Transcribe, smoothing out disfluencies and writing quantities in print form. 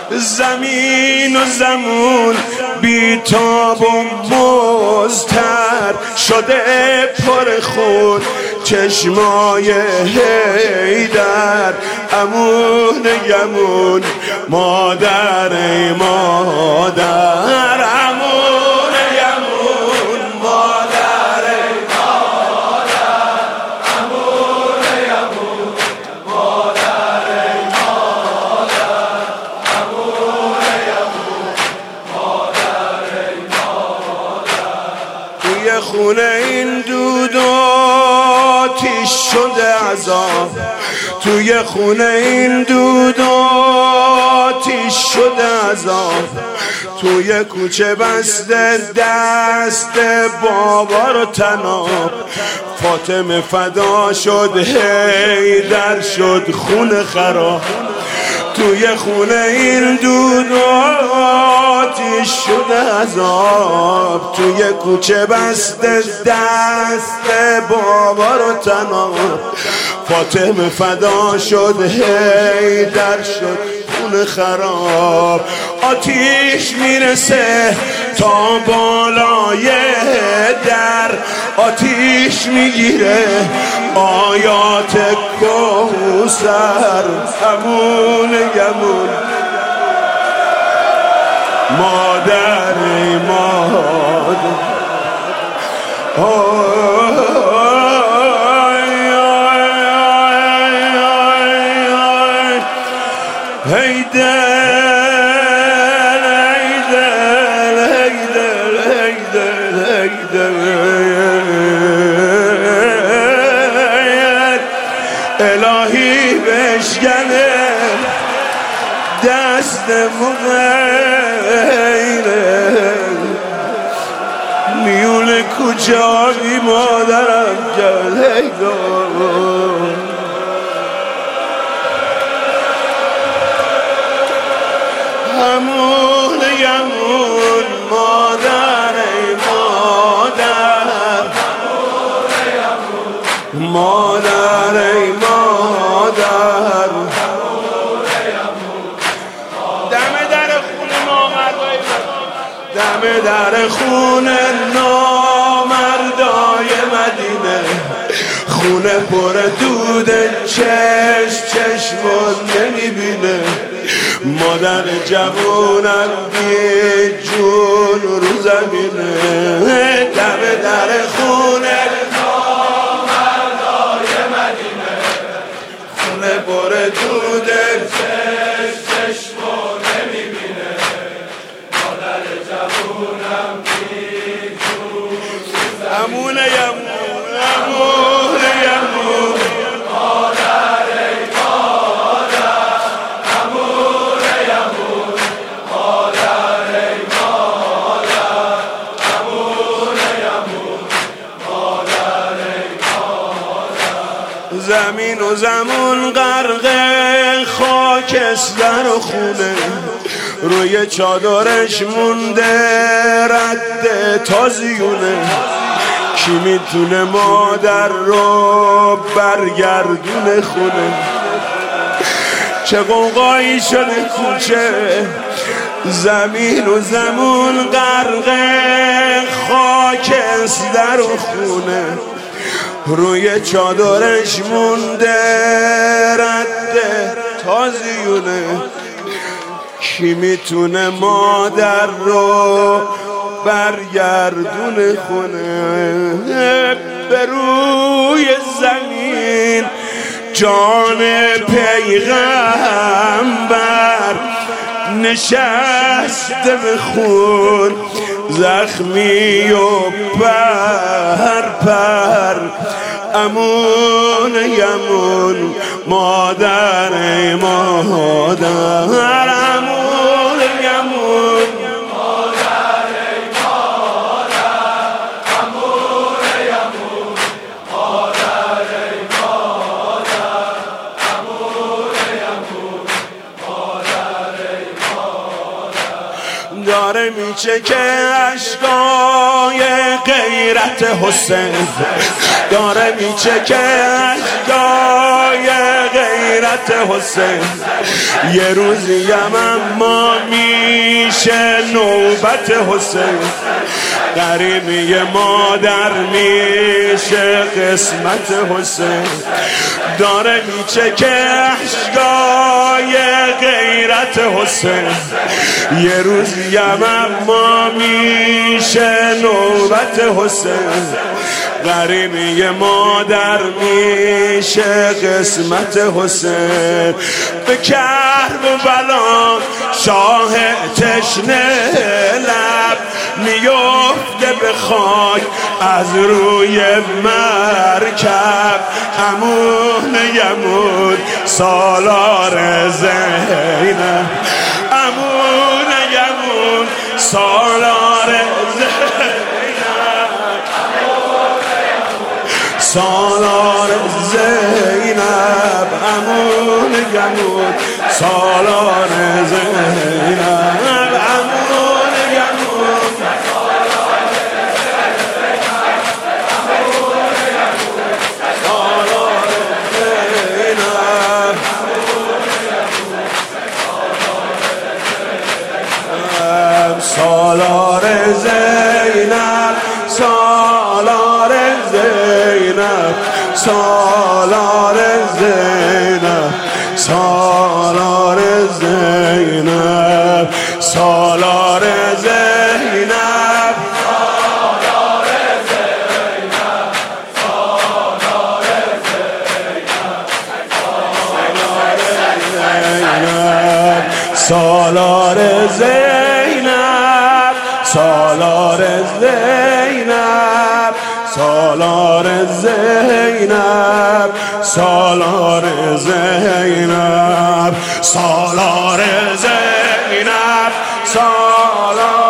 زمین و زمون بیتاب و مضطر شده پر خون چشمای حیدر. امون یمون مادر ای مادر، امون یمون مادر ای مادر، امون یمون مادر ای مادر، امون یمون مادر ای مادر. توی خونه این دود آتیش شده عذاب، توی خونه این دود آتیش شده عذاب. توی کوچه بسته دست بابا رو تناب. فاطمه فدا شد حیدر شد خون خراب. توی خونه این دود آتیش شده عذاب. توی کوچه بسته دست بابا رو تناب. فاطمه فدا شد حیدر شد خون خراب. آتیش میرسه تا بالای در، آتیش میگیره آیات کوثر. امون یمون مادر مادر، الهی بشکنه دست مغیره. میون کوچه بی مادرم جلگان. همون یمون مادر ای مادر، مادر ای مادر. دم در خون نامردای دم در خون نامردای مدینه. خونه پر دود چشمون نمیبینه. مادر جوونم بی جون رو زمینه. دم در خونه نامردای مدینه. خونه پر دود چشمون نمیبینه. مادر جوونم بی جون رو زمینه. امون یمون امون یمون مادر ای مادر، امون یمون مادر ای مادر، امون یمون مادر ای مادر. زمین و زمون غرق خاکستر و خونه. روی چادرش مونده رد تازیونه. کی میتونه مادر رو برگردونه خونه؟ چه قوقایی شده کوچه. زمین و زمون غرق خاکستر و خونه. روی چادرش مونده رد تازیونه. کی میتونه مادر رو برگردون خونه؟ به روی زمین جان پیغمبر نشسته به خون زخمی و پر. امون یمون مادر ای مادر، امون یمون مادر ای مادر، امون یمون مادر ای مادر، امون یمون مادر ای مادر. داره میچکه اشکای غیرت حسین، داره میچکه اشکای غیرت قسمت حسین. یه روزی اما میشه نوبت حسین، غریبی مادر میشه قسمت حسین. داره میچکه اشکای غیرت حسین. یه روزی اما میشه نوبت حسین، غریبی مادر میشه قسمت حسین. به کربلا شاه تشنه لب میفته به خاک از روی مرکب. عمون یمون سالار زینب، عمون یمون سالار زینب، سالار زینب، عمون یمون سالار زینب، عمون یمون سالار زینب، سالار زینب، سالار زینب، سالار زینب، سالار زینب، سالار زینب، سالار زینب، سالار زینب، سالار زینب، سالار زینب، سالار